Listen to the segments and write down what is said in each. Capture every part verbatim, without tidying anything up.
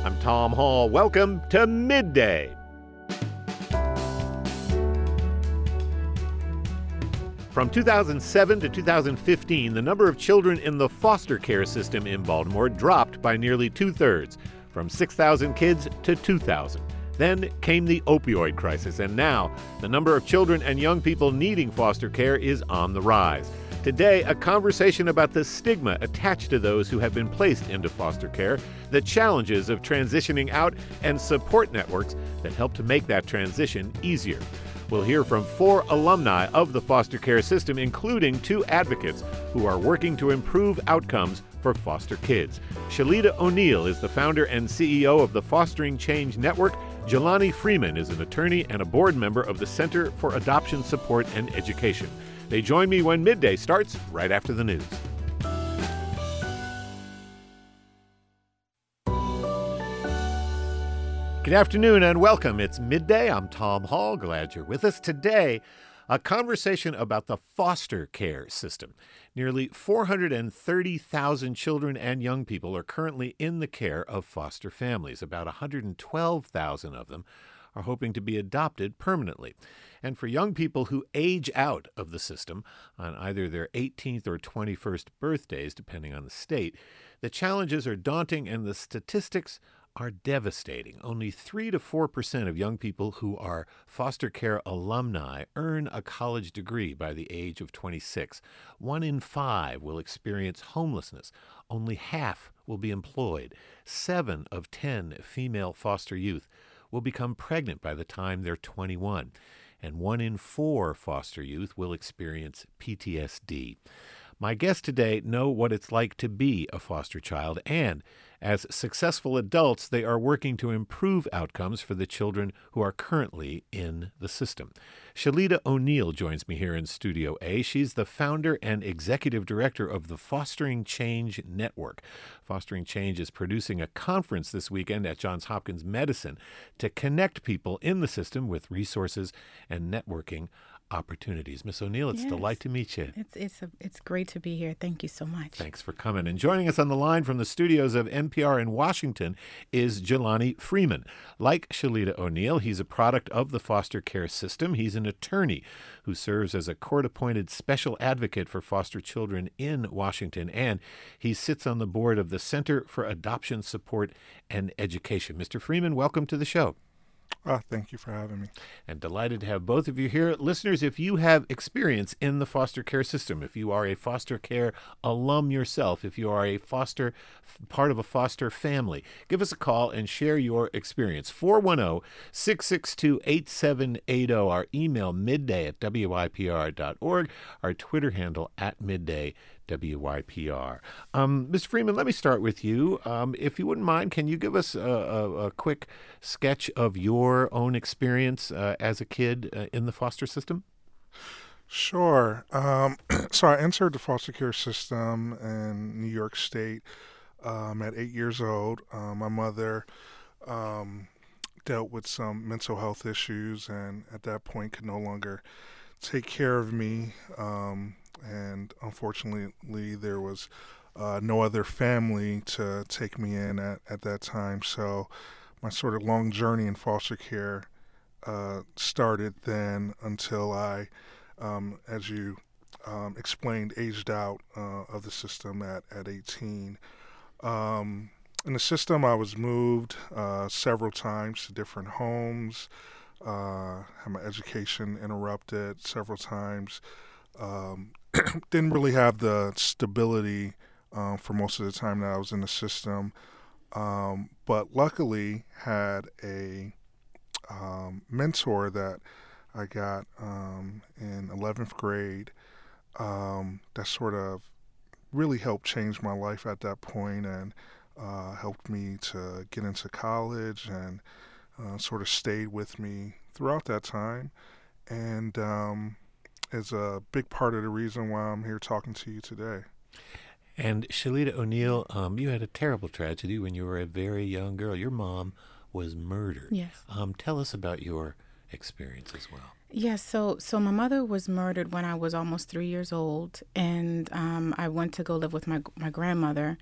I'm Tom Hall. Welcome to Midday. From two thousand seven to two thousand fifteen, the number of children in the foster care system in Baltimore dropped by nearly two-thirds, from six thousand kids to two thousand. Then came the opioid crisis, and now the number of children and young people needing foster care is on the rise. Today, a conversation about the stigma attached to those who have been placed into foster care, the challenges of transitioning out, and support networks that help to make that transition easier. We'll hear from four alumni of the foster care system, including two advocates who are working to improve outcomes for foster kids. Shalita O'Neill is the founder and C E O of the Fostering Change Network. Jelani Freeman is an attorney and a board member of the Center for Adoption Support and Education. They join me when Midday starts right after the news. Good afternoon and welcome. It's Midday. I'm Tom Hall. Glad you're with us. Today, a conversation about the foster care system. Nearly four hundred thirty thousand children and young people are currently in the care of foster families. About one hundred twelve thousand of them are hoping to be adopted permanently. And for young people who age out of the system on either their eighteenth or twenty-first birthdays, depending on the state, the challenges are daunting and the statistics are devastating. Only three to four percent of young people who are foster care alumni earn a college degree by the age of twenty-six. One in five will experience homelessness. Only half will be employed. Seven of ten female foster youth will become pregnant by the time they're twenty-one. And one in four foster youth will experience P T S D. My guests today know what it's like to be a foster child, and as successful adults, they are working to improve outcomes for the children who are currently in the system. Shalita O'Neill joins me here in Studio A. She's the founder and executive director of the Fostering Change Network. Fostering Change is producing a conference this weekend at Johns Hopkins Medicine to connect people in the system with resources and networking opportunities. Miss O'Neill, it's yes. a delight to meet you. It's it's a, it's great to be here. Thank you so much. Thanks for coming. And joining us on the line from the studios of N P R in Washington is Jelani Freeman. Like Shalita O'Neill, he's a product of the foster care system. He's an attorney who serves as a court-appointed special advocate for foster children in Washington, and he sits on the board of the Center for Adoption Support and Education. Mister Freeman, welcome to the show. Oh, thank you for having me. And delighted to have both of you here. Listeners, if you have experience in the foster care system, if you are a foster care alum yourself, if you are a foster part of a foster family, give us a call and share your experience. four one zero, six six two, eight seven eight zero. Our email, midday at W Y P R dot org. Our Twitter handle, at midday W Y P R. Um, Mister Freeman, let me start with you. Um, if you wouldn't mind, can you give us a, a, a quick sketch of your own experience uh, as a kid uh, in the foster system? Sure. Um, so I entered the foster care system in New York State um, at eight years old. Uh, my mother um, dealt with some mental health issues and at that point could no longer take care of me. Um, and unfortunately, there was uh, no other family to take me in at, at that time. So my sort of long journey in foster care uh, started then until I, um, as you um, explained, aged out uh, of the system at, at eighteen. Um, in the system, I was moved uh, several times to different homes, uh, had my education interrupted several times. Um, didn't really have the stability um, for most of the time that I was in the system, um, but luckily had a um, mentor that I got um, in eleventh grade um, that sort of really helped change my life at that point and uh, helped me to get into college and uh, sort of stayed with me throughout that time. And um, is a big part of the reason why I'm here talking to you today. And Shalita O'Neill, um, you had a terrible tragedy when you were a very young girl. Your mom was murdered. Yes. Um, tell us about your experience as well. Yes, so so my mother was murdered when I was almost three years old, and um, I went to go live with my my grandmother.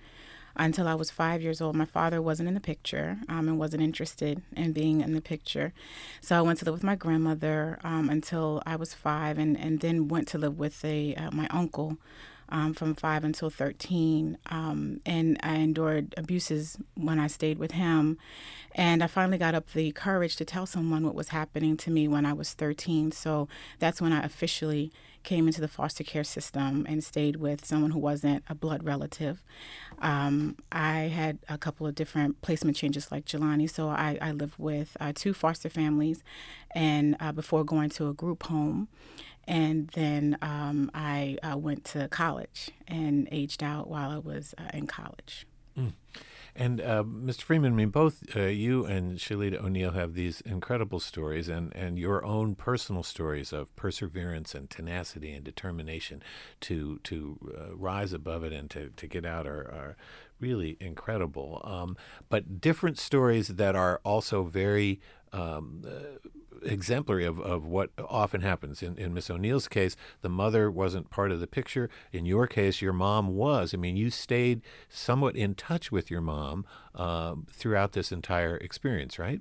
until I was five years old. My father wasn't in the picture um, and wasn't interested in being in the picture. So I went to live with my grandmother um, until I was five, and, and then went to live with a uh, my uncle um, from five until thirteen. Um, and I endured abuses when I stayed with him. And I finally got up the courage to tell someone what was happening to me when I was thirteen. So that's when I officially came into the foster care system and stayed with someone who wasn't a blood relative. Um, I had a couple of different placement changes like Jelani. So I, I lived with uh, two foster families and uh, before going to a group home. And then um, I uh, went to college and aged out while I was uh, in college. Mm. And uh, Mister Freeman, I mean, both uh, you and Shalita O'Neill have these incredible stories, and, and your own personal stories of perseverance and tenacity and determination to to uh, rise above it and to, to get out are, are really incredible. Um, but different stories that are also very um, uh, exemplary of, of what often happens. In, in Miss O'Neill's case, the mother wasn't part of the picture. In your case, your mom was. I mean, you stayed somewhat in touch with your mom um, throughout this entire experience, right?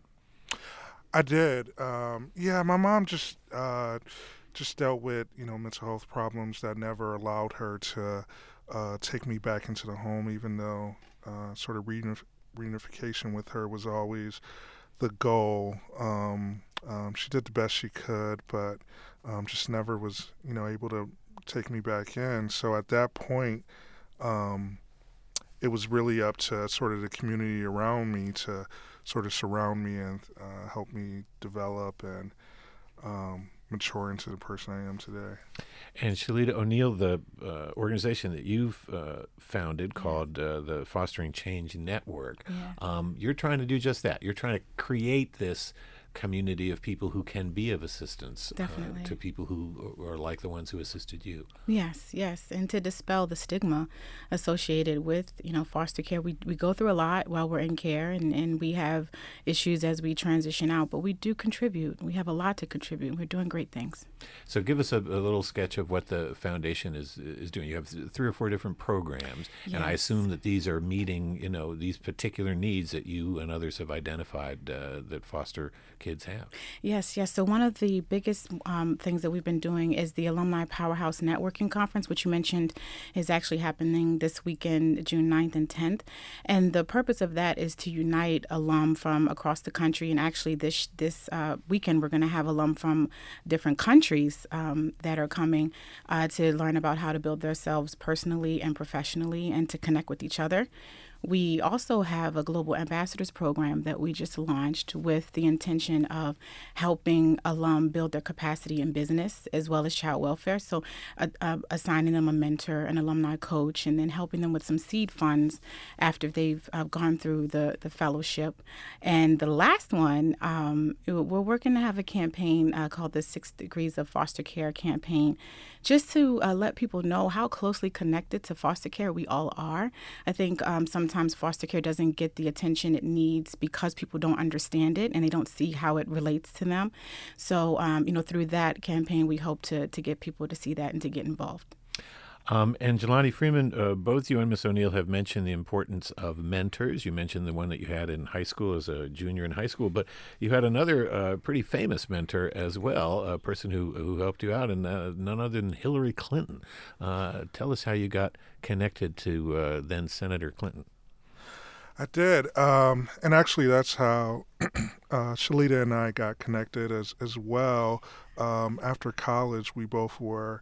I did. Um, yeah, my mom just uh, just dealt with, you know, mental health problems that never allowed her to uh, take me back into the home, even though uh, sort of reunif- reunification with her was always the goal. Um, um, she did the best she could, but um, just never was, you know, able to take me back in. So at that point, um, it was really up to sort of the community around me to sort of surround me and uh, help me develop and um, mature into the person I am today. And Shalita O'Neill, the uh, organization that you've uh, founded called uh, the Fostering Change Network, Yeah. um, you're trying to do just that. You're trying to create this community of people who can be of assistance uh, Definitely. to people who are like the ones who assisted you. Yes, yes, and to dispel the stigma associated with, you know, foster care. We we go through a lot while we're in care, and, and we have issues as we transition out, but we do contribute. We have a lot to contribute. We're doing great things. So give us a, a little sketch of what the foundation is is doing. You have three or four different programs, and I Yes. assume that these are meeting, you know, these particular needs that you and others have identified uh, that foster kids have. Yes, yes. So one of the biggest um, things that we've been doing is the Alumni Powerhouse Networking Conference, which you mentioned is actually happening this weekend, June ninth and tenth. And the purpose of that is to unite alum from across the country. And actually this this uh, weekend, we're going to have alum from different countries um, that are coming uh, to learn about how to build themselves personally and professionally and to connect with each other. We also have a Global Ambassadors Program that we just launched with the intention of helping alum build their capacity in business as well as child welfare. So uh, uh, assigning them a mentor, an alumni coach, and then helping them with some seed funds after they've uh, gone through the, the fellowship. And the last one, um, we're working to have a campaign uh, called the Six Degrees of Foster Care campaign, just to uh, let people know how closely connected to foster care we all are. I think um, sometimes foster care doesn't get the attention it needs because people don't understand it and they don't see how it relates to them. So, um, you know, through that campaign, we hope to to get people to see that and to get involved. Um, and Jelani Freeman, uh, both you and Miss O'Neill have mentioned the importance of mentors. You mentioned the one that you had in high school as a junior in high school, but you had another uh, pretty famous mentor as well, a person who, who helped you out, and uh, none other than Hillary Clinton. Uh, tell us how you got connected to uh, then Senator Clinton. I did. Um, and actually, that's how uh, Shalita and I got connected as, as well. Um, after college, we both were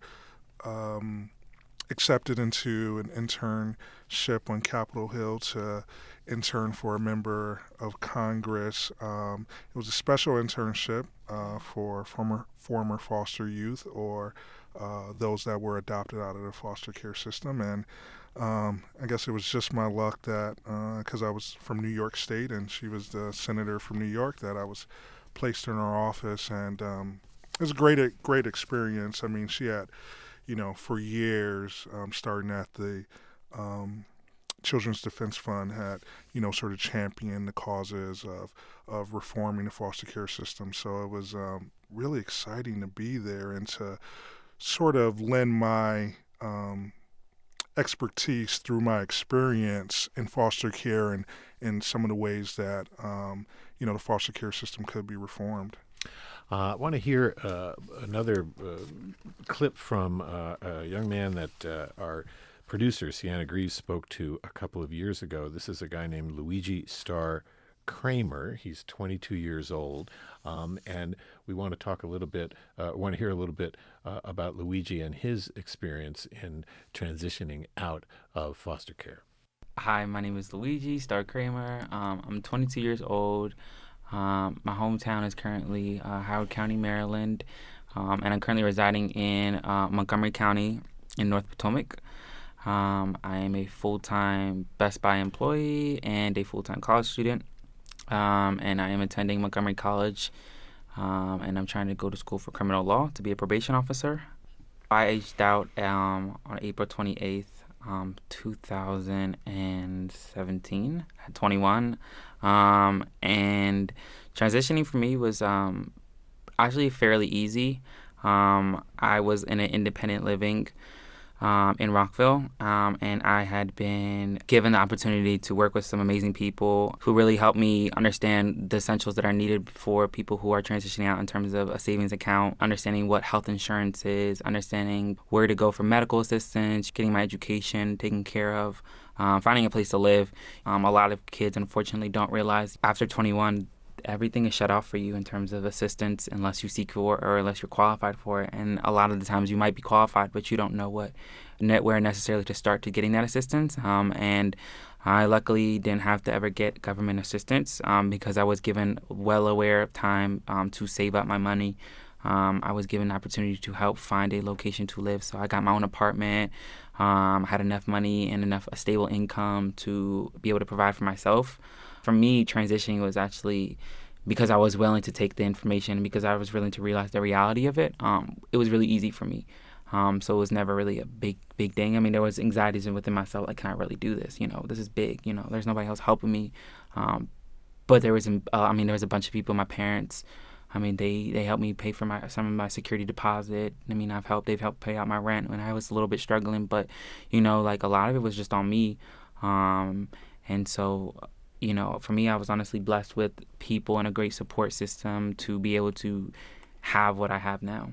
um, accepted into an internship on Capitol Hill to intern for a member of Congress. Um, it was a special internship uh, for former former foster youth or uh, those that were adopted out of the foster care system. And um, I guess it was just my luck that because uh, I was from New York State and she was the senator from New York, that I was placed in her office. And um, it was a great, great experience. I mean, she had, you know, for years, um, starting at the um, Children's Defense Fund, had, you know, sort of championed the causes of, of reforming the foster care system. So it was um, really exciting to be there and to sort of lend my um, expertise through my experience in foster care and in some of the ways that um, you know the foster care system could be reformed. Uh, I want to hear uh, another uh, clip from uh, a young man that uh, our producer, Sienna Greaves, spoke to a couple of years ago. This is a guy named Luigi Starr Kramer. He's twenty-two years old, um, and we want to talk a little bit, uh, want to hear a little bit uh, about Luigi and his experience in transitioning out of foster care. Hi, my name is Luigi Starr Kramer. Um, I'm twenty-two years old. Um, my hometown is currently uh, Howard County, Maryland, um, and I'm currently residing in uh, Montgomery County in North Potomac. Um, I am a full-time Best Buy employee and a full-time college student, um, and I am attending Montgomery College, um, and I'm trying to go to school for criminal law to be a probation officer. I aged out um, on April twenty-eighth, um, two thousand seventeen, at twenty-one. Um, and transitioning for me was um, actually fairly easy. Um, I was in an independent living um, in Rockville, um, and I had been given the opportunity to work with some amazing people who really helped me understand the essentials that are needed for people who are transitioning out in terms of a savings account, understanding what health insurance is, understanding where to go for medical assistance, getting my education taken care of, Um, finding a place to live. Um, a lot of kids, unfortunately, don't realize after twenty-one, everything is shut off for you in terms of assistance unless you seek for it or unless you're qualified for it. And a lot of the times you might be qualified, but you don't know what net where necessarily to start to getting that assistance. Um, and I luckily didn't have to ever get government assistance um, because I was given well aware of time um, to save up my money. Um, I was given the opportunity to help find a location to live. So I got my own apartment, um, had enough money and enough a stable income to be able to provide for myself. For me, transitioning was actually because I was willing to take the information, because I was willing to realize the reality of it. Um, it was really easy for me. Um, so it was never really a big, big thing. I mean, there was anxieties within myself, like, can I really do this? You know, this is big. You know, there's nobody else helping me. Um, but there was, uh, I mean, there was a bunch of people, my parents. I mean, they, they helped me pay for my some of my security deposit. I mean, I've helped, they've helped pay out my rent when I was a little bit struggling. But, you know, like a lot of it was just on me. Um, and so, you know, for me, I was honestly blessed with people and a great support system to be able to have what I have now.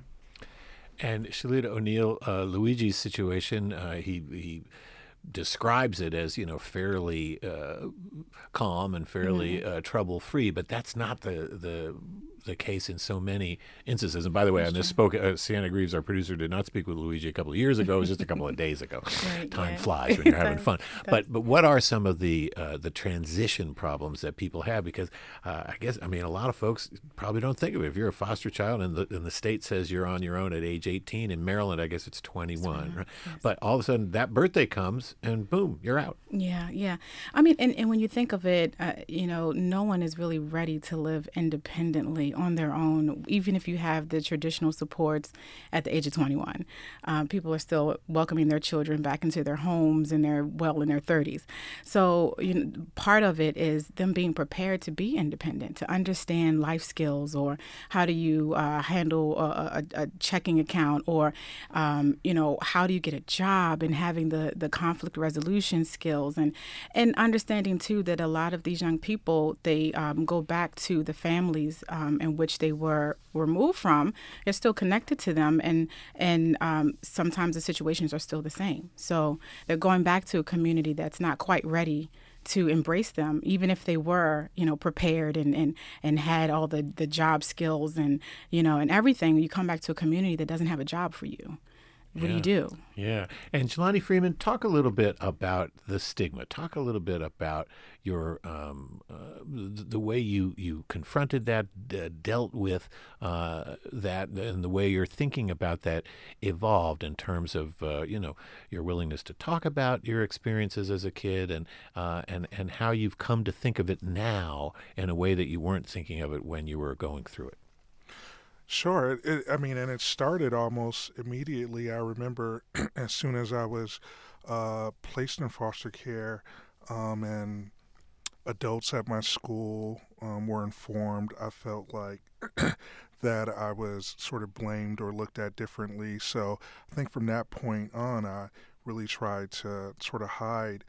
And Shalita O'Neill, uh, Luigi's situation, uh, he he describes it as, you know, fairly uh, calm and fairly mm-hmm. uh, trouble-free, but that's not the the the case in so many instances. And by the way, that's I misspoke. Uh, Sienna Greaves, our producer, did not speak with Luigi a couple of years ago. It was just a couple of days ago. Right, Time yeah. flies when you're having fun. But but what are some of the uh, the transition problems that people have? Because uh, I guess, I mean, a lot of folks probably don't think of it. If you're a foster child and the, and the state says you're on your own at age eighteen, in Maryland, I guess it's twenty-one. Right? Yes. But all of a sudden that birthday comes and boom, you're out. Yeah, yeah. I mean, and, and when you think of it, uh, you know, no one is really ready to live independently on their own, even if you have the traditional supports at the age of twenty-one. Um, people are still welcoming their children back into their homes and they're well in their thirties. So you know, part of it is them being prepared to be independent, to understand life skills, or how do you uh, handle a, a, a checking account, or, um, you know, how do you get a job, and having the, the conflict resolution skills, and, and understanding, too, that a lot of these young people, they um, go back to the families um, in which they were removed from. They're still connected to them, and and um, sometimes the situations are still the same. So they're going back to a community that's not quite ready to embrace them, even if they were, you know, prepared and, and, and had all the, the job skills and, you know, and everything. You come back to a community that doesn't have a job for you. What yeah. do you do? Yeah. And Jelani Freeman, talk a little bit about the stigma. Talk a little bit about your um, uh, the, the way you, you confronted that, uh, dealt with uh, that, and the way you're thinking about that evolved in terms of, uh, you know, your willingness to talk about your experiences as a kid, and, uh, and, and how you've come to think of it now in a way that you weren't thinking of it when you were going through it. Sure. It, it, I mean, and it started almost immediately. I remember as soon as I was uh, placed in foster care, um, and adults at my school um, were informed, I felt like that I was sort of blamed or looked at differently. So I think from that point on, I really tried to sort of hide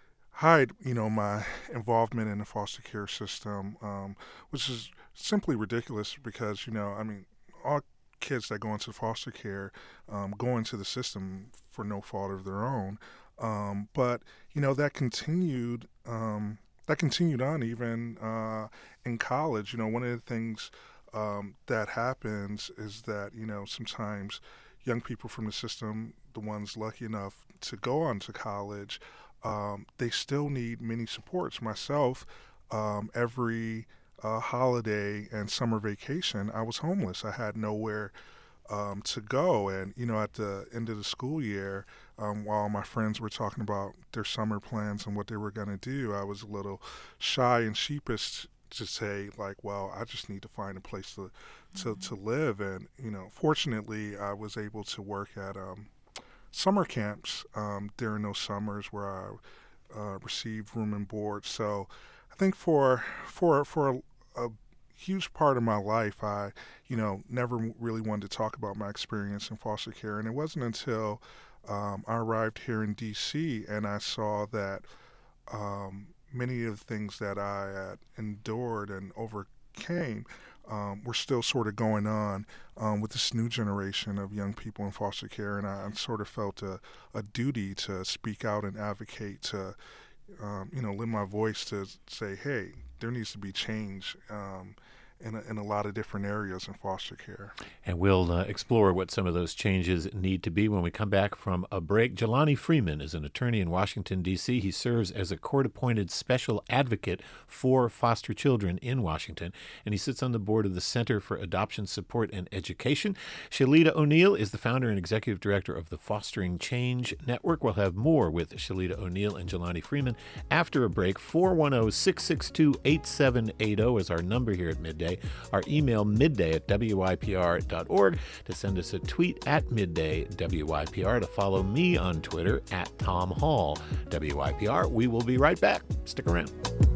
hide, you know, my involvement in the foster care system, um, which is simply ridiculous because, you know, I mean, all kids that go into foster care um, go into the system for no fault of their own. Um, but, you know, that continued, um, that continued on even uh, in college. You know, one of the things um, that happens is that, you know, sometimes young people from the system, the ones lucky enough to go on to college, Um, they still need many supports. Myself, um, every uh, holiday and summer vacation, I was homeless. I had nowhere um, to go. And, you know, at the end of the school year, um, while my friends were talking about their summer plans and what they were going to do, I was a little shy and sheepish to say, like, well, I just need to find a place to, to, to live. And, you know, fortunately, I was able to work at um, summer camps um, during those summers where I uh, received room and board. So I think for for for a, a huge part of my life, I you know never really wanted to talk about my experience in foster care, and it wasn't until um, I arrived here in D C and I saw that um, many of the things that I had endured and overcame Um, we're still sort of going on um, with this new generation of young people in foster care, and I, I sort of felt a, a duty to speak out and advocate, to um, you know, lend my voice to say, hey, there needs to be change um, in, a, in a lot of different areas in foster care. And we'll uh, explore what some of those changes need to be when we come back from a break. Jelani Freeman is an attorney in Washington, D C. He serves as a court-appointed special advocate for foster children in Washington, and he sits on the board of the Center for Adoption Support and Education. Shalita O'Neill is the founder and executive director of the Fostering Change Network. We'll have more with Shalita O'Neill and Jelani Freeman after a break. four one zero, six six two, eight seven eight zero is our number here at Midday. Our email, midday at W I P R dot org, to send us a tweet at midday W I P R, to follow me on Twitter at Tom Hall W I P R. We will be right back. Stick around.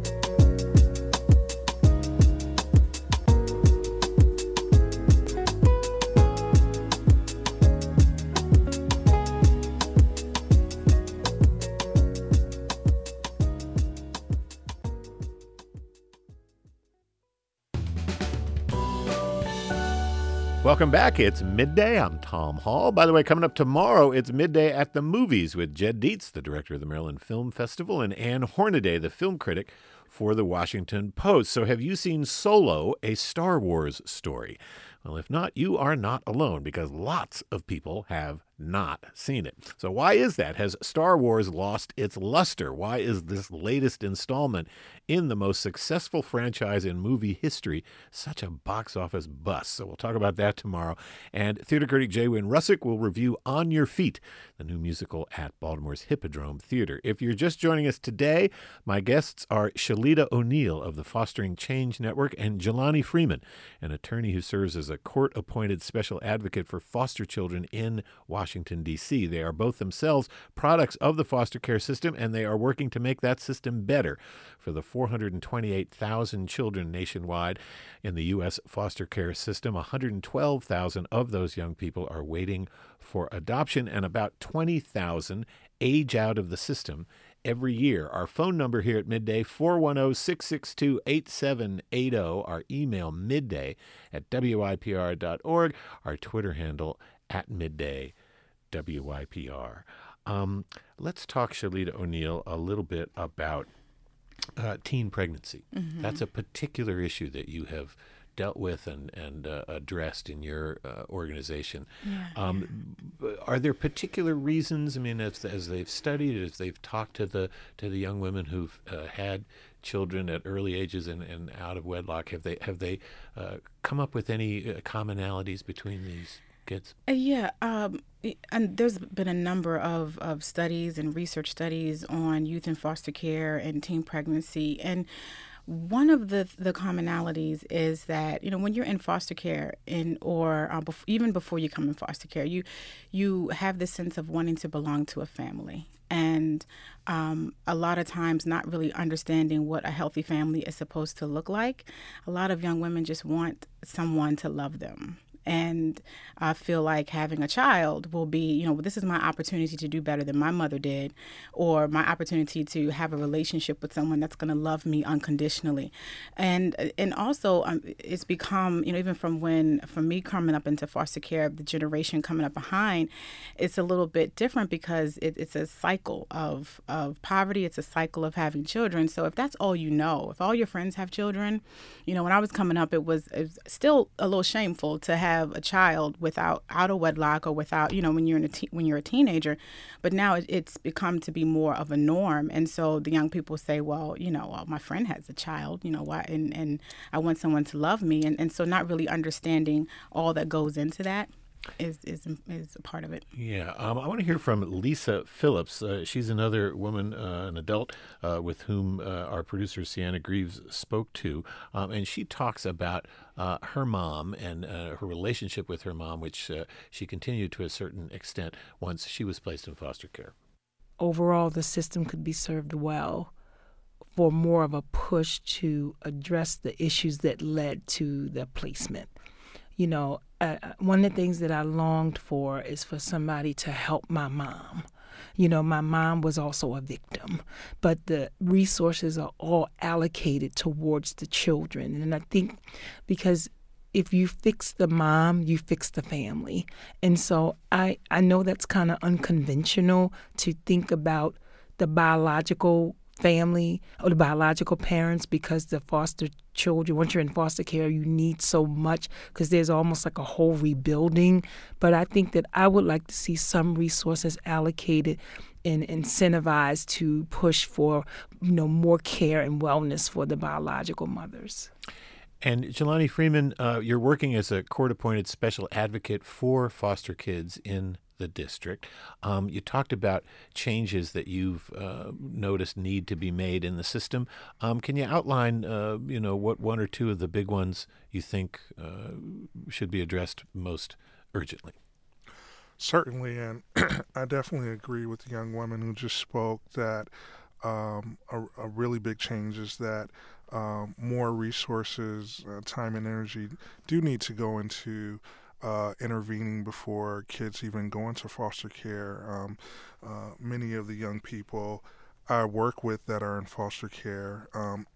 Welcome back. It's Midday. I'm Tom Hall. By the way, coming up tomorrow, it's Midday at the Movies with Jed Dietz, the director of the Maryland Film Festival, and Ann Hornaday, the film critic for the Washington Post. So have you seen Solo, a Star Wars story? Well, if not, you are not alone, because lots of people have not seen it. So why is that? Has Star Wars lost its luster? Why is this latest installment in the most successful franchise in movie history such a box office bust? So we'll talk about that tomorrow. And theater critic Jay Wynn Russick will review On Your Feet, the new musical at Baltimore's Hippodrome Theater. If you're just joining us today, my guests are Shalita O'Neill of the Fostering Change Network and Jelani Freeman, an attorney who serves as a court-appointed special advocate for foster children in Washington, D C. They are both themselves products of the foster care system, and they are working to make that system better for the four hundred twenty-eight thousand children nationwide in the U S foster care system. one hundred twelve thousand of those young people are waiting for adoption, and about twenty thousand age out of the system every year. Our phone number here at Midday, four one zero, six six two, eight seven eight zero. Our email, midday at W I P R dot org. Our Twitter handle, at Midday W I P R. Um, let's talk, Shalita O'Neill, a little bit about uh, teen pregnancy. Mm-hmm. That's a particular issue that you have dealt with and, and uh, addressed in your uh, organization. Yeah, um, yeah. Are there particular reasons? I mean, as, as they've studied, as they've talked to the to the young women who've uh, had children at early ages and, and out of wedlock, have they have they uh, come up with any uh, commonalities between these kids? Uh, yeah, um, and there's been a number of, of studies and research studies on youth in foster care and teen pregnancy, and one of the the commonalities is that, you know, when you're in foster care, in or uh, bef- even before you come in foster care, you you have this sense of wanting to belong to a family, and um, a lot of times not really understanding what a healthy family is supposed to look like. A lot of young women just want someone to love them. and I feel like having a child will be, you know, this is my opportunity to do better than my mother did, or my opportunity to have a relationship with someone that's going to love me unconditionally. And and also um, it's become, you know, even from when, from me coming up into foster care, the generation coming up behind, it's a little bit different because it, it's a cycle of, of poverty. It's a cycle of having children. So if that's all you know, if all your friends have children, you know, when I was coming up, it was, it was still a little shameful to have a child without, out of wedlock or without, you know, when you're in a te- when you're a teenager. But now it, it's become to be more of a norm. And so the young people say, well, you know, well, my friend has a child, you know, why? And, and I want someone to love me. And, and so not really understanding all that goes into that is is is a part of it. Yeah, um, I want to hear from Lisa Phillips. Uh, she's another woman, uh, an adult, uh, with whom uh, our producer Sienna Greaves spoke to, um, and she talks about uh, her mom and uh, her relationship with her mom, which uh, she continued to a certain extent once she was placed in foster care. Overall, the system could be served well for more of a push to address the issues that led to the placement. You know, uh, one of the things that I longed for is for somebody to help my mom. You know, my mom was also a victim, but the resources are all allocated towards the children. And I think because if you fix the mom, you fix the family. And so I, I know that's kind of unconventional to think about the biological family or the biological parents, because the foster children, once you're in foster care, you need so much because there's almost like a whole rebuilding. But I think that I would like to see some resources allocated and incentivized to push for, you know, more care and wellness for the biological mothers. And Jelani Freeman, uh, you're working as a court-appointed special advocate for foster kids in the district. Um, you talked about changes that you've uh, noticed need to be made in the system. Um, can you outline, uh, you know, what one or two of the big ones you think uh, should be addressed most urgently? Certainly, and I definitely agree with the young woman who just spoke that um, a, a really big change is that um, more resources, uh, time and energy do need to go into Uh, intervening before kids even go into foster care. Um, uh, many of the young people I work with that are in foster care, um,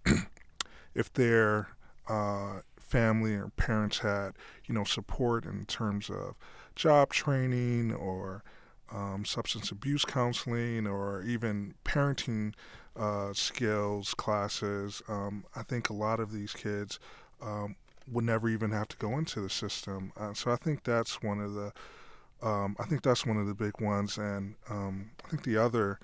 if their uh, family or parents had, you know, support in terms of job training or um, substance abuse counseling or even parenting uh, skills classes, um, I think a lot of these kids um, would never even have to go into the system. Uh, so I think that's one of the, um, I think that's one of the big ones. And um, I think the other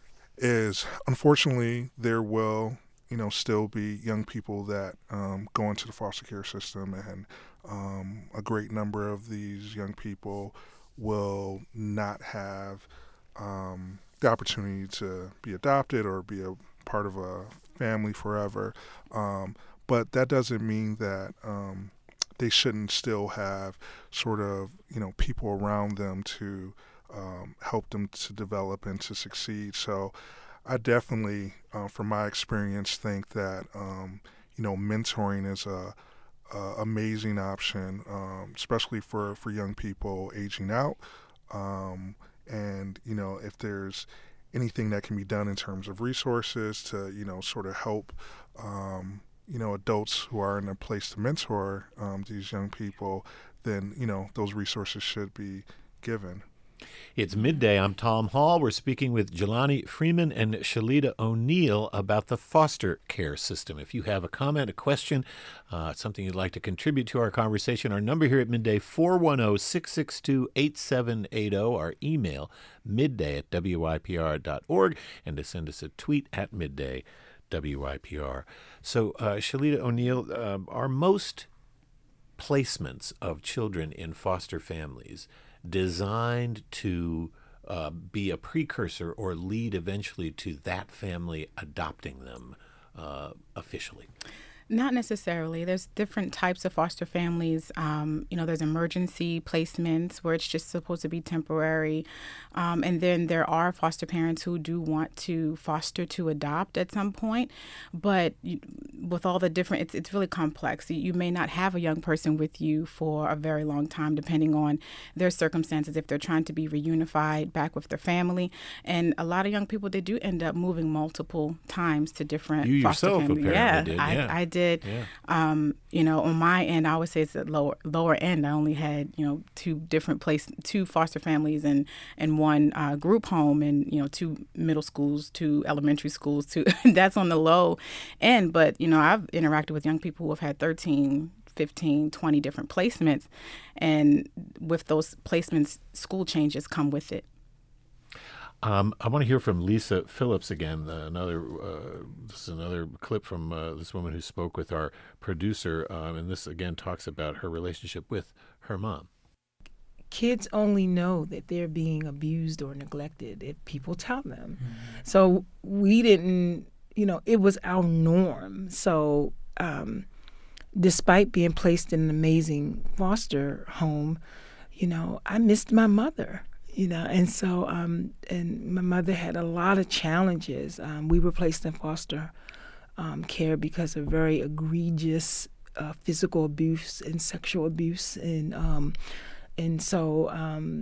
is, unfortunately, there will, you know, still be young people that um, go into the foster care system, and um, a great number of these young people will not have um, the opportunity to be adopted or be a part of a family forever. Um, But that doesn't mean that um, they shouldn't still have sort of, you know, people around them to um, help them to develop and to succeed. So I definitely, uh, from my experience, think that, um, you know, mentoring is a, a amazing option, um, especially for, for young people aging out. Um, and, you know, if there's anything that can be done in terms of resources to, you know, sort of help um, you know, adults who are in a place to mentor um, these young people, then, you know, those resources should be given. It's midday. I'm Tom Hall. We're speaking with Jelani Freeman and Shalita O'Neill about the foster care system. If you have a comment, a question, uh, something you'd like to contribute to our conversation, our number here at Midday, four one zero, six six two, eight seven eight zero. Our email, midday at W I P R dot org, and to send us a tweet at midday. W I P R. So, uh, Shalita O'Neill, uh, are most placements of children in foster families designed to uh, be a precursor or lead eventually to that family adopting them uh, officially? Not necessarily. There's different types of foster families. Um, you know, there's emergency placements where it's just supposed to be temporary. Um, and then there are foster parents who do want to foster to adopt at some point. But you, with all the different, it's, it's really complex. You may not have a young person with you for a very long time, depending on their circumstances, if they're trying to be reunified back with their family. And a lot of young people, they do end up moving multiple times to different you foster yourself families. apparently Yeah, did. I, Yeah. I did. Yeah. Um, you know, on my end, I would say it's at lower lower end. I only had, you know, two different place, two foster families and and one uh, group home, and you know, two middle schools, two elementary schools. Two that's on the low end. But you know, I've interacted with young people who have had thirteen, fifteen, twenty different placements, and with those placements, school changes come with it. Um, I want to hear from Lisa Phillips again. Uh, another, uh, this is another clip from uh, this woman who spoke with our producer, um, and this again talks about her relationship with her mom. Kids only know that they're being abused or neglected if people tell them. Mm-hmm. So we didn't, you know, it was our norm. So um, despite being placed in an amazing foster home, you know, I missed my mother. You know, and so, um, and my mother had a lot of challenges. Um, we were placed in foster um, care because of very egregious uh, physical abuse and sexual abuse, and um, and so, um,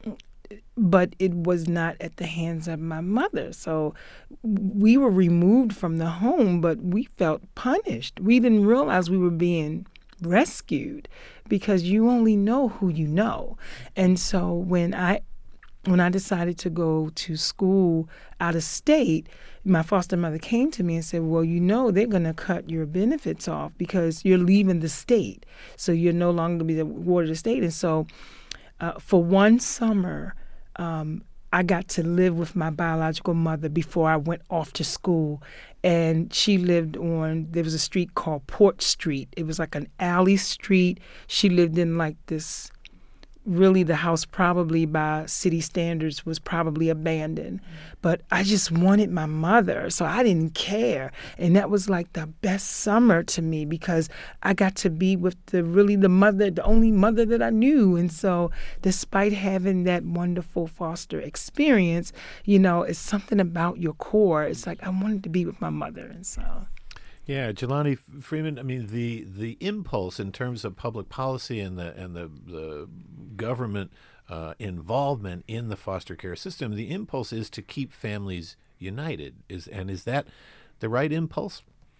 but it was not at the hands of my mother. So we were removed from the home, but we felt punished. We didn't realize we were being rescued because you only know who you know. And so when I When I decided to go to school out of state, my foster mother came to me and said, well, you know, they're going to cut your benefits off because you're leaving the state. So you're no longer going to be the ward of the state. And so uh, for one summer, um, I got to live with my biological mother before I went off to school. And she lived on, there was a street called Port Street. It was like an alley street. She lived in like this, really the house probably by city standards was probably abandoned. But I just wanted my mother, so I didn't care. And that was like the best summer to me because I got to be with the really the mother, the only mother that I knew. And so despite having that wonderful foster experience, you know, it's something about your core. It's like I wanted to be with my mother. And so... Yeah, Jelani Freeman, I mean, the, the impulse in terms of public policy and the and the, the government uh, involvement in the foster care system, the impulse is to keep families united. Is and is that the right impulse?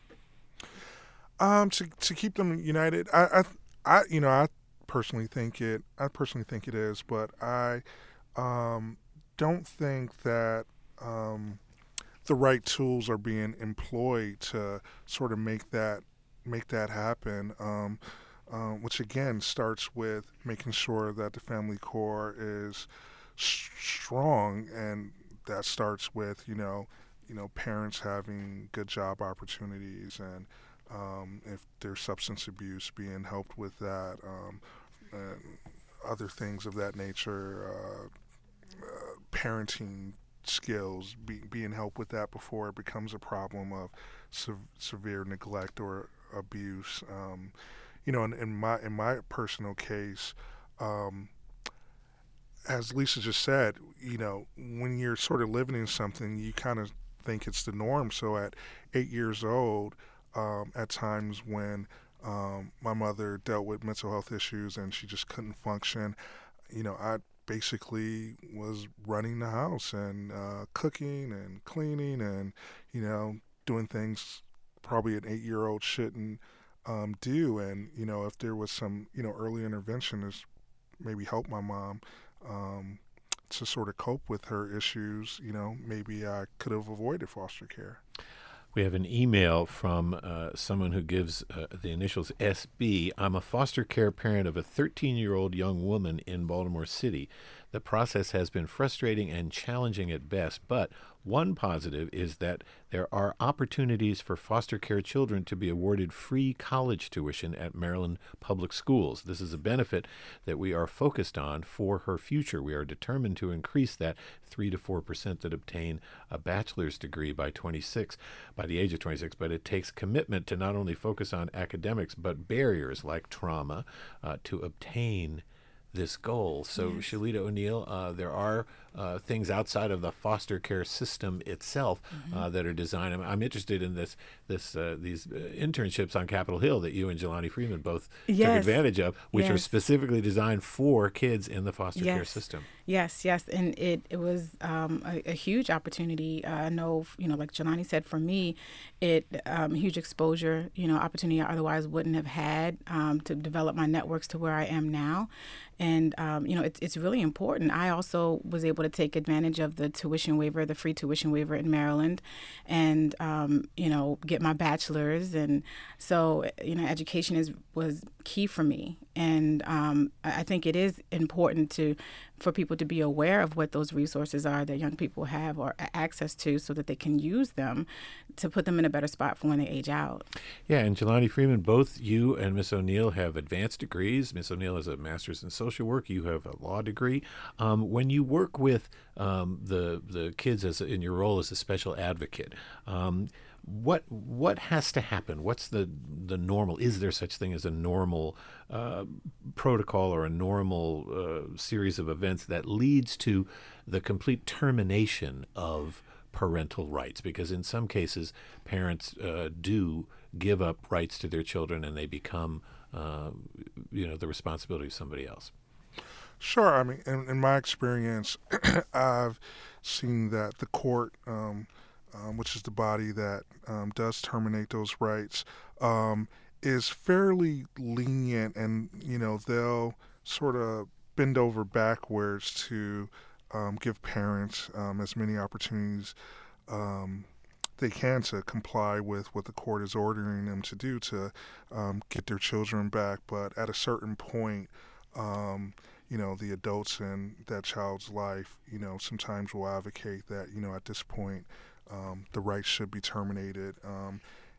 Um, to to keep them united, I, I, I you know, I personally think it. I personally think it is, but I um, don't think that. Um, the right tools are being employed to sort of make that make that happen, um, um, which again starts with making sure that the family core is s- strong, and that starts with you know you know parents having good job opportunities, and um, if there's substance abuse, being helped with that, um, and other things of that nature, uh, uh, parenting skills, be, being helped with that before it becomes a problem of se- severe neglect or abuse. Um, you know, in, in my in my personal case, um, as Lisa just said, you know, when you're sort of living in something, you kind of think it's the norm. So at eight years old, um, at times when um, my mother dealt with mental health issues and she just couldn't function, you know, I basically was running the house and uh, cooking and cleaning and, you know, doing things probably an eight-year-old shouldn't um, do. And, you know, if there was some, you know, early intervention is maybe help my mom um, to sort of cope with her issues, you know, maybe I could have avoided foster care. We have an email from uh, someone who gives uh, the initials S B. I'm a foster care parent of a thirteen-year-old young woman in Baltimore City. The process has been frustrating and challenging at best, but One positive is that there are opportunities for foster care children to be awarded free college tuition at Maryland public schools. This is a benefit that we are focused on for her future. We are determined to increase that three to four percent that obtain a bachelor's degree by twenty-six, by the age of twenty-six. But it takes commitment to not only focus on academics, but barriers like trauma uh, to obtain this goal. So, yes. Shalita O'Neill, uh, there are uh, things outside of the foster care system itself mm-hmm. uh, that are designed. I'm, I'm interested in this, this, uh, these uh, internships on Capitol Hill that you and Jelani Freeman both yes. took advantage of, which yes. are specifically designed for kids in the foster yes. care system. Yes, yes, and it it was um, a, a huge opportunity. Uh, I know, you know, like Jelani said, for me, it um, huge exposure, you know, opportunity I otherwise wouldn't have had um, to develop my networks to where I am now. And, um, you know, it's it's really important. I also was able to take advantage of the tuition waiver, the free tuition waiver in Maryland, and, um, you know, get my bachelor's. And so, you know, education is was key for me. And um, I think it is important to for people to be aware of what those resources are that young people have or access to so that they can use them to put them in a better spot for when they age out. Yeah, and Jelani Freeman, both you and Miss O'Neill have advanced degrees. Miss O'Neill has a master's in social work. You have a law degree. Um, when you work with um, the the kids as a, in your role as a special advocate, um, What what has to happen? What's the the normal? Is there such thing as a normal uh, protocol or a normal uh, series of events that leads to the complete termination of parental rights? Because in some cases, parents uh, do give up rights to their children, and they become, uh, you know, the responsibility of somebody else. Sure. I mean, in, in my experience, I've seen that the court. Um, Um, which is the body that um, does terminate those rights, um, is fairly lenient, and you know they'll sort of bend over backwards to um, give parents um, as many opportunities um, they can to comply with what the court is ordering them to do to um, get their children back. But at a certain point, um, you know, the adults in that child's life, you know, sometimes will advocate that, you know, at this point, Um, the rights should be terminated, um,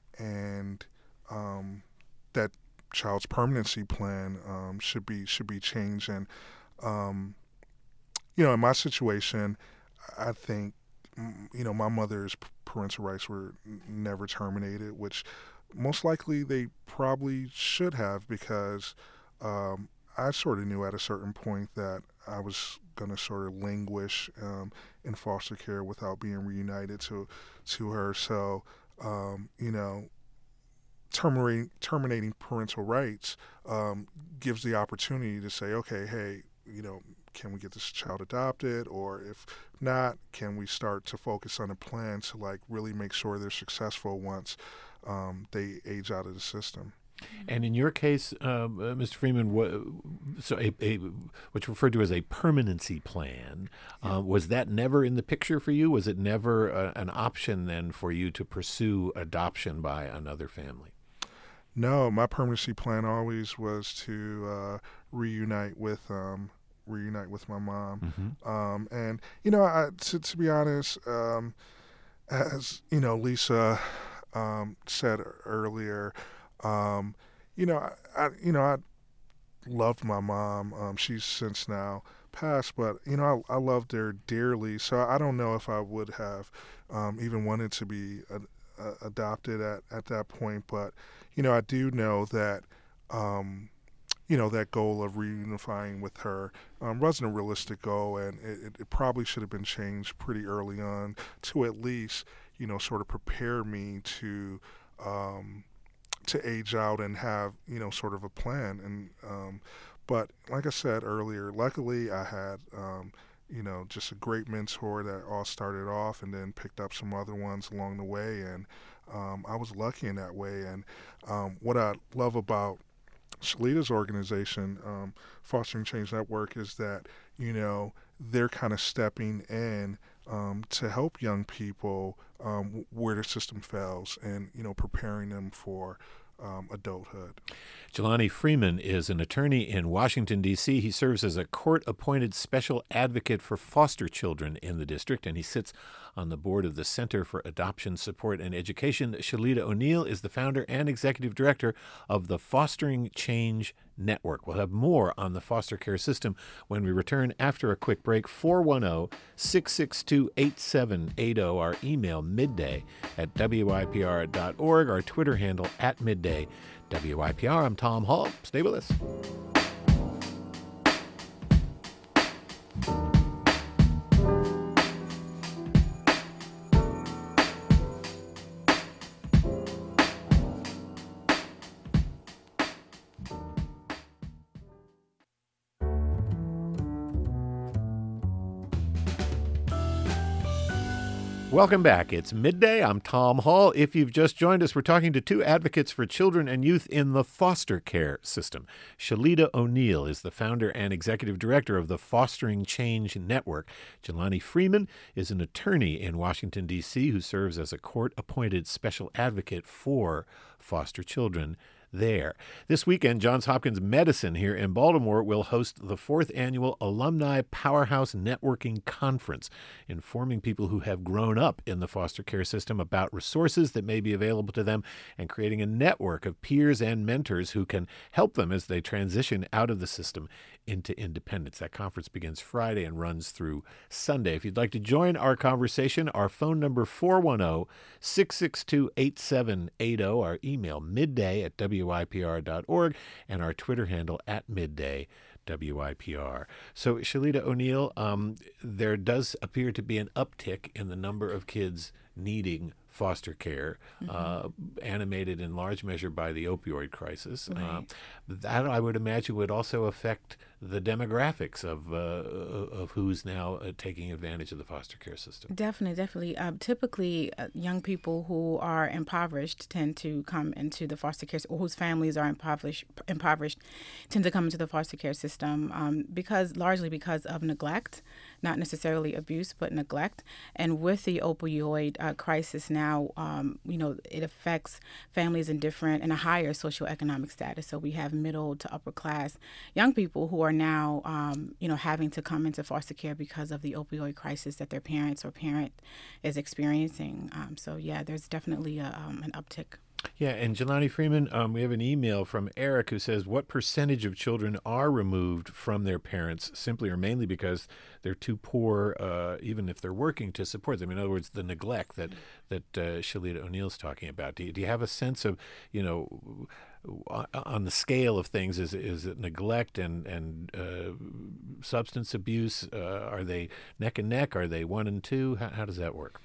and um, that child's permanency plan um, should be should be changed. And um, you know, in my situation, I think you know my mother's parental rights were never terminated, which most likely they probably should have, because um, I sort of knew at a certain point that I was going to sort of languish um, in foster care without being reunited to to her. So, um, you know, terminating terminating parental rights um, gives the opportunity to say, okay, hey, you know, can we get this child adopted? Or if not, can we start to focus on a plan to like really make sure they're successful once um, they age out of the system? And in your case, um, uh, Mister Freeman, what, so a, a, what's referred to as a permanency plan, uh, was that never in the picture for you? Was it never uh, an option then for you to pursue adoption by another family? No, my permanency plan always was to uh, reunite with um, reunite with my mom. Mm-hmm. Um, and you know, I, to, to be honest, um, as you know, Lisa um, said earlier. Um, you know, I, I, you know, I loved my mom. Um, she's since now passed, but you know, I, I loved her dearly. So I don't know if I would have um, even wanted to be a, a, adopted at, at that point. But you know, I do know that, um, you know, that goal of reunifying with her um, wasn't a realistic goal, and it, it probably should have been changed pretty early on to at least, you know, sort of prepare me to. Um, to age out and have, you know, sort of a plan. And um, but like I said earlier, luckily I had, um, you know, just a great mentor that all started off and then picked up some other ones along the way. And um, I was lucky in that way. And um, what I love about Shalita's organization, um, Fostering Change Network, is that, you know, they're kind of stepping in um, to help young people um, where the system fails, and you know, preparing them for um, adulthood. Jelani Freeman is an attorney in Washington, D C He serves as a court-appointed special advocate for foster children in the district, and he sits on the board of the Center for Adoption Support and Education. Shalita O'Neill is the founder and executive director of the Fostering Change Network. We'll have more on the foster care system when we return after a quick break. four one zero, six six two, eight seven eight zero, our email midday at W I P R dot org, our Twitter handle at midday W I P R. I'm Tom Hall. Stay with us. Welcome back. It's midday. I'm Tom Hall. If you've just joined us, we're talking to two advocates for children and youth in the foster care system. Shalita O'Neill is the founder and executive director of the Fostering Change Network. Jelani Freeman is an attorney in Washington, D C, who serves as a court-appointed special advocate for foster children there. This weekend, Johns Hopkins Medicine here in Baltimore will host the fourth annual Alumni Powerhouse Networking Conference, informing people who have grown up in the foster care system about resources that may be available to them and creating a network of peers and mentors who can help them as they transition out of the system into independence. That conference begins Friday and runs through Sunday. If you'd like to join our conversation, our phone number four one zero, six six two, eight seven eight zero, our email midday at W I P R dot org, and our Twitter handle at midday W I P R. So, Shalita O'Neill, um, there does appear to be an uptick in the number of kids needing foster care, mm-hmm. uh, animated in large measure by the opioid crisis. Right. Uh, that, I would imagine, would also affect the demographics of uh, of who's now uh, taking advantage of the foster care system. Definitely, definitely. Uh, typically, uh, young people who are impoverished tend to come into the foster care, or whose families are impoverished, impoverished tend to come into the foster care system um, because largely because of neglect, not necessarily abuse, but neglect. And with the opioid uh, crisis now, um, you know, it affects families in different and a higher socioeconomic status. So we have middle to upper class young people who are now, um, you know, having to come into foster care because of the opioid crisis that their parents or parent is experiencing. Um, so, yeah, there's definitely a, um, an uptick. Yeah, and Jelani Freeman, um, we have an email from Eric who says, what percentage of children are removed from their parents simply or mainly because they're too poor, uh, even if they're working, to support them? In other words, the neglect that that uh, Shalita O'Neill's talking about. Do you, do you have a sense of, you know, on the scale of things, is is it neglect and and uh, substance abuse? Uh, are they neck and neck? Are they one and two? How, how does that work?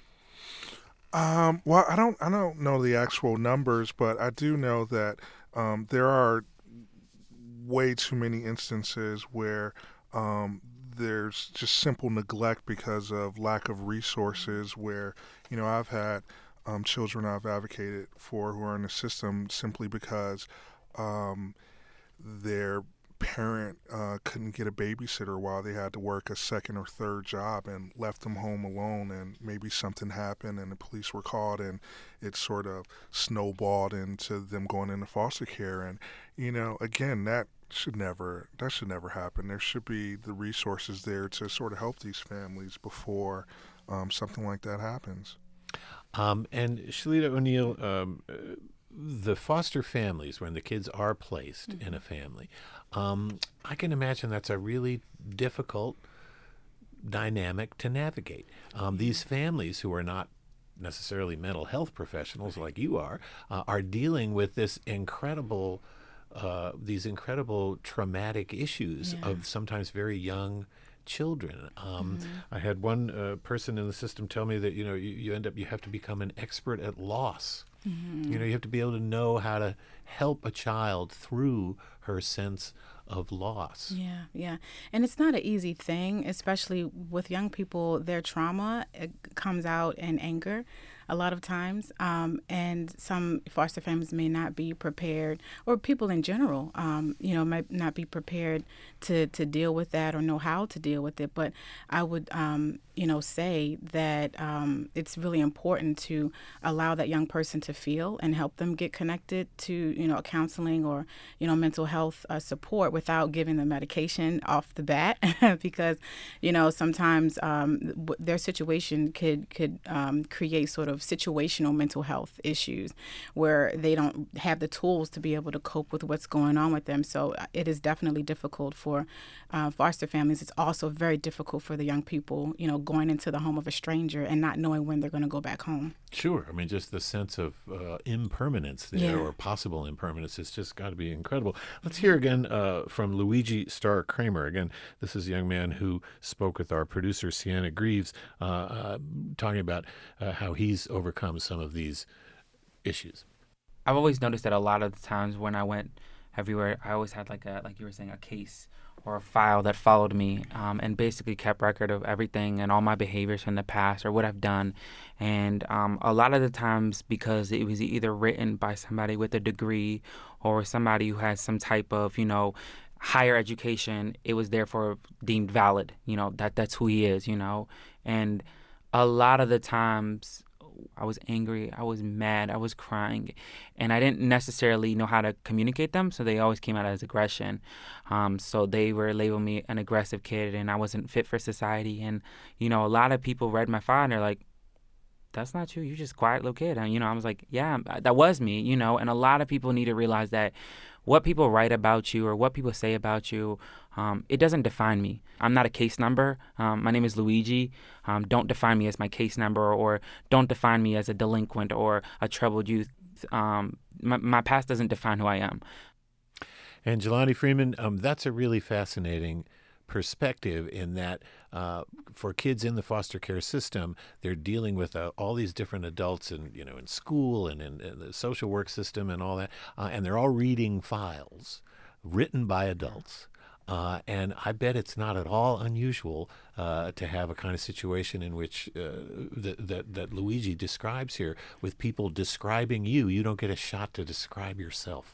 Um, well, I don't I don't know the actual numbers, but I do know that um, there are way too many instances where um, there's just simple neglect because of lack of resources. Where, you know, I've had um, children I've advocated for who are in the system simply because um, their parent uh, couldn't get a babysitter while they had to work a second or third job and left them home alone, and maybe something happened and the police were called and it sort of snowballed into them going into foster care. And, you know, again, that should never that should never happen. There should be the resources there to sort of help these families before um, something like that happens. Um, and Shalita O'Neill, um, the foster families, when the kids are placed mm-hmm. in a family, um, I can imagine that's a really difficult dynamic to navigate. Um, these families who are not necessarily mental health professionals like you are, uh, are dealing with this incredible, uh, these incredible traumatic issues yeah. of sometimes very young children. Um, mm-hmm. I had one uh, person in the system tell me that, you know, you, you end up, you have to become an expert at loss. Mm-hmm. You know, you have to be able to know how to help a child through her sense of loss. Yeah, yeah. And it's not an easy thing, especially with young people. Their trauma, it comes out in anger a lot of times. Um, and some foster families may not be prepared, or people in general, um, you know, might not be prepared to, to deal with that or know how to deal with it. But I would, um, you you know, say that um, it's really important to allow that young person to feel and help them get connected to, you know, counseling or, you know, mental health uh, support without giving them medication off the bat, because, you know, sometimes um, w- their situation could could um, create sort of situational mental health issues where they don't have the tools to be able to cope with what's going on with them. So it is definitely difficult for uh, foster families. It's also very difficult for the young people, you know, going into the home of a stranger and not knowing when they're going to go back home. Sure. I mean, just the sense of uh, impermanence there, Yeah. or possible impermanence, has just got to be incredible. Let's hear again uh, from Luigi Starr Kramer. Again, this is a young man who spoke with our producer, Sienna Greaves, uh, uh, talking about uh, how he's overcome some of these issues. I've always noticed that a lot of the times when I went everywhere, I always had like a, like you were saying, a case or a file that followed me, um, and basically kept record of everything and all my behaviors from the past or what I've done. And um, a lot of the times, because it was either written by somebody with a degree or somebody who has some type of, you know, higher education, it was therefore deemed valid, you know, that that's who he is, you know. And a lot of the times I was angry, I was mad, I was crying, and I didn't necessarily know how to communicate them, so they always came out as aggression. Um, so they were labeling me an aggressive kid, and I wasn't fit for society. And, you know, a lot of people read my file, and they're like, that's not you, you're just a quiet little kid. And, you know, I was like, yeah, that was me, you know. And a lot of people need to realize that what people write about you or what people say about you, um, it doesn't define me. I'm not a case number. Um, my name is Luigi. Um, don't define me as my case number, or don't define me as a delinquent or a troubled youth. Um, my, my past doesn't define who I am. And Jelani Freeman, um, that's a really fascinating perspective, in that uh, for kids in the foster care system, they're dealing with uh, all these different adults, in you know in school and in, in the social work system and all that, uh, and they're all reading files written by adults. Uh, and I bet it's not at all unusual uh, to have a kind of situation in which uh, that, that that Luigi describes here, with people describing you. You don't get a shot to describe yourself.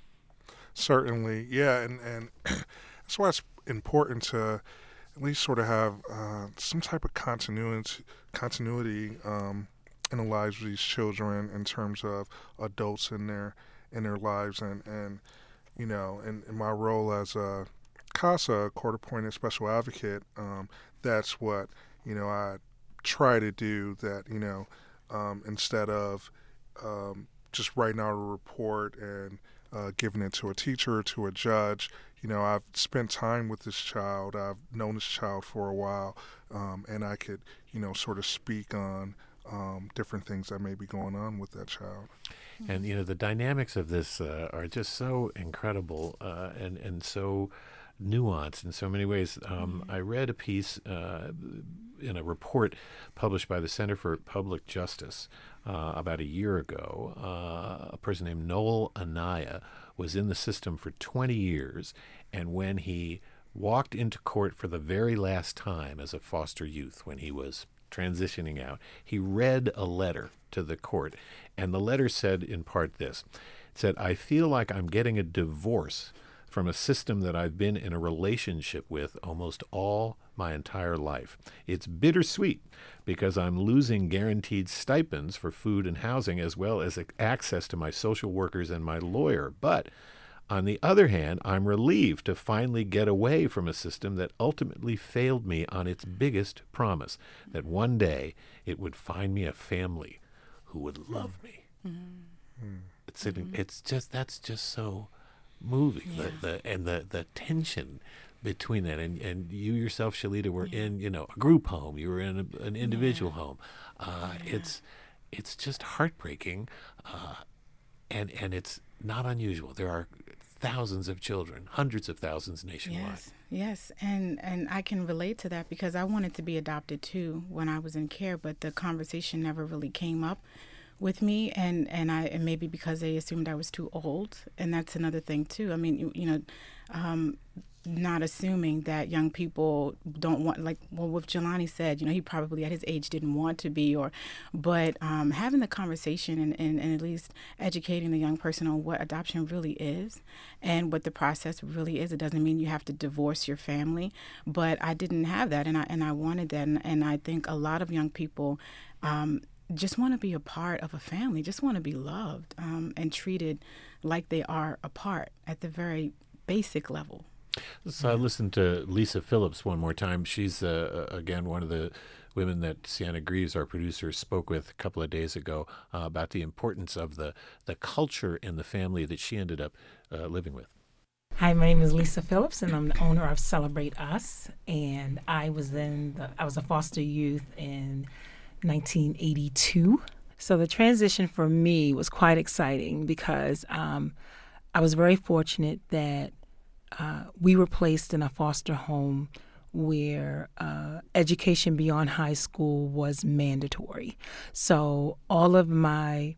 Certainly, yeah, and and that's why it's important to at least sort of have uh, some type of continuity, continuity um, in the lives of these children, in terms of adults in their in their lives, and and you know, in, in my role as a CASA, court-appointed special advocate, um, that's what you know I try to do. That you know, um, instead of um, just writing out a report and uh, giving it to a teacher, to a judge. You know, I've spent time with this child. I've known this child for a while, um, and I could, you know, sort of speak on um, different things that may be going on with that child. And, you know, the dynamics of this uh, are just so incredible uh, and, and so nuanced in so many ways. Um, I read a piece uh, in a report published by the Center for Public Justice uh, about a year ago. Uh, a person named Noel Anaya was in the system for twenty years, and when he walked into court for the very last time as a foster youth, when he was transitioning out, he read a letter to the court, and the letter said in part this. It said, "I feel like I'm getting a divorce from a system that I've been in a relationship with almost all my entire life. It's bittersweet because I'm losing guaranteed stipends for food and housing, as well as access to my social workers and my lawyer. But on the other hand, I'm relieved to finally get away from a system that ultimately failed me on its biggest promise, that one day it would find me a family who would love me." Mm-hmm. It's, mm-hmm. it's just, that's just so moving, yeah. the, the and the, the tension between that, and and you yourself, Shalita, were yeah. in you know a group home, you were in a, an individual yeah. home. Uh, yeah. It's it's just heartbreaking, uh, and and it's not unusual. There are thousands of children, hundreds of thousands nationwide. Yes, yes, and and I can relate to that because I wanted to be adopted too when I was in care, but the conversation never really came up with me, and and I and maybe because they assumed I was too old, and that's another thing too. I mean, you, you know, um, not assuming that young people don't want, like, well, what Jelani said, you know, he probably at his age didn't want to be, or, but um, having the conversation and, and, and at least educating the young person on what adoption really is and what the process really is. It doesn't mean you have to divorce your family, but I didn't have that, and I and I wanted that, and, and I think a lot of young people um, just want to be a part of a family, just want to be loved um, and treated like they are a part at the very basic level. So I listened to Lisa Phillips one more time. She's, uh, again, one of the women that Sienna Greaves, our producer, spoke with a couple of days ago uh, about the importance of the, the culture in the family that she ended up uh, living with. Hi, my name is Lisa Phillips, and I'm the owner of Celebrate Us. And I was in the, I was a foster youth in nineteen eighty-two. So the transition for me was quite exciting because um, I was very fortunate that Uh, we were placed in a foster home where uh, education beyond high school was mandatory. So all of my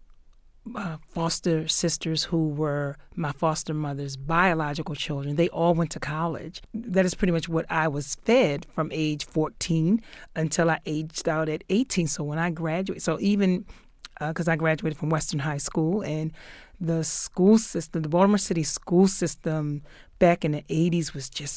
uh, foster sisters who were my foster mother's biological children, they all went to college. That is pretty much what I was fed from age fourteen until I aged out at eighteen. So when I graduated, so even because uh, I graduated from Western High School, and the school system, the Baltimore City school system back in the eighties was just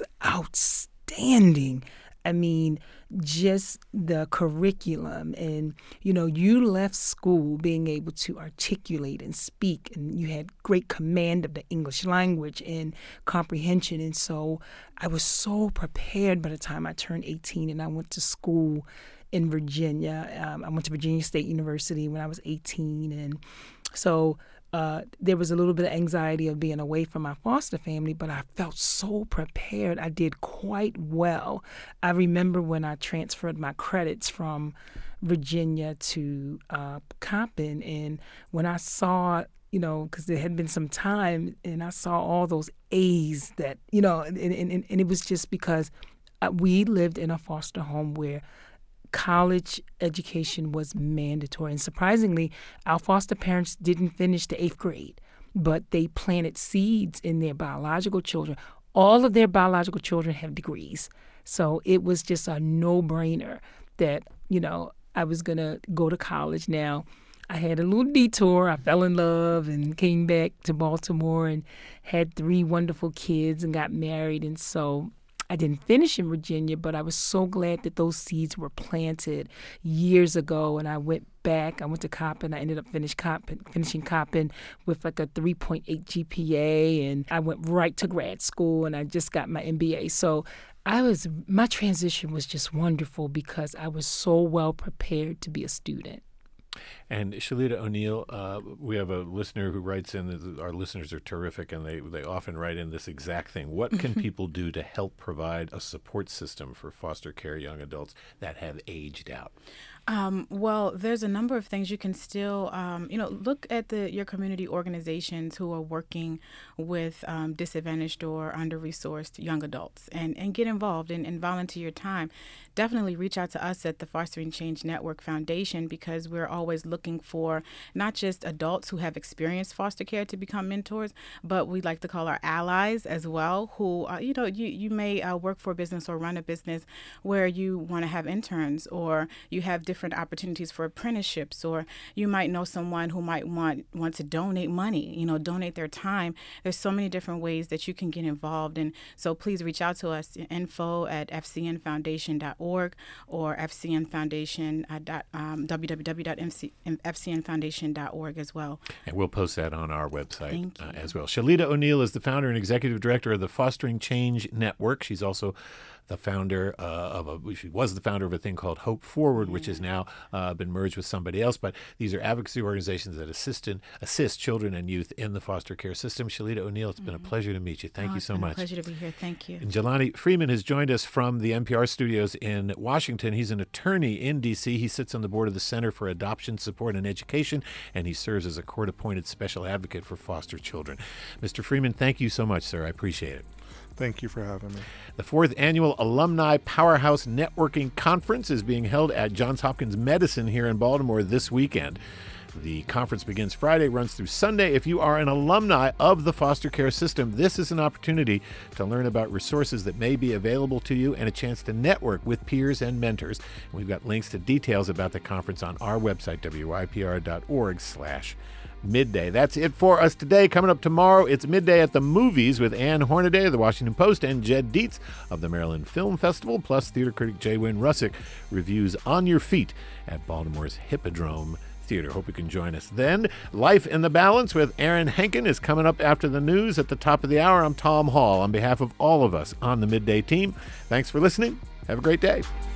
outstanding. I mean, just the curriculum, and, you know, you left school being able to articulate and speak, and you had great command of the English language and comprehension. And so I was so prepared by the time I turned eighteen, and I went to school in Virginia. Um, I went to Virginia State University when I was eighteen. And so uh, there was a little bit of anxiety of being away from my foster family, but I felt so prepared. I did quite well. I remember when I transferred my credits from Virginia to uh, Coppin, and when I saw, you know, because there had been some time, and I saw all those A's that, you know, and, and, and it was just because we lived in a foster home where college education was mandatory. And surprisingly, our foster parents didn't finish the eighth grade, but they planted seeds in their biological children. All of their biological children have degrees. So it was just a no-brainer that, you know, I was going to go to college. Now, I had a little detour. I fell in love and came back to Baltimore and had three wonderful kids and got married. And so I didn't finish in Virginia, but I was so glad that those seeds were planted years ago. And I went back. I went to Coppin. I ended up finish Coppin, finishing Coppin with like a three point eight G P A. And I went right to grad school, and I just got my M B A. So I was, my transition was just wonderful because I was so well prepared to be a student. And Shalita O'Neill, uh, we have a listener who writes in. Our listeners are terrific, and they, they often write in this exact thing. What can people do to help provide a support system for foster care young adults that have aged out? Um, well, there's a number of things you can still, um, you know, look at the your community organizations who are working with um, disadvantaged or under-resourced young adults, and, and get involved and, and volunteer your time. Definitely reach out to us at the Fostering Change Network Foundation, because we're always looking for not just adults who have experienced foster care to become mentors, but we like to call our allies as well, who, uh, you know, you, you may uh, work for a business or run a business where you want to have interns, or you have different opportunities for apprenticeships, or you might know someone who might want, want to donate money, you know, donate their time. There's so many different ways that you can get involved. And so please reach out to us, info at f c n foundation dot org or F C N Foundation, uh, dot, um, w w w dot f c n foundation dot org as well. And we'll post that on our website uh, as well. Shalita O'Neill is the founder and executive director of the Fostering Change Network. She's also the founder uh, of a, she was the founder of a thing called Hope Forward, which has now uh, been merged with somebody else. But these are advocacy organizations that assist in, assist children and youth in the foster care system. Shalita O'Neill, it's mm-hmm. been a pleasure to meet you. Thank oh, you so it's been much. A pleasure to be here. Thank you. And Jelani Freeman has joined us from the N P R studios in Washington. He's an attorney in D C. He sits on the board of the Center for Adoption Support and Education, and he serves as a court-appointed special advocate for foster children. Mister Freeman, thank you so much, sir. I appreciate it. Thank you for having me. The fourth annual Alumni Powerhouse Networking Conference is being held at Johns Hopkins Medicine here in Baltimore this weekend. The conference begins Friday, runs through Sunday. If you are an alumni of the foster care system, this is an opportunity to learn about resources that may be available to you and a chance to network with peers and mentors. We've got links to details about the conference on our website, W Y P R dot org slash midday. That's it for us today. Coming up tomorrow, it's Midday at the Movies with Ann Hornaday of the Washington Post and Jed Dietz of the Maryland Film Festival, plus theater critic J. Wynn Russick reviews On Your Feet at Baltimore's Hippodrome Theater. Hope you can join us then. Life in the Balance with Aaron Henkin is coming up after the news at the top of the hour. I'm Tom Hall. On behalf of all of us on the Midday team, thanks for listening. Have a great day.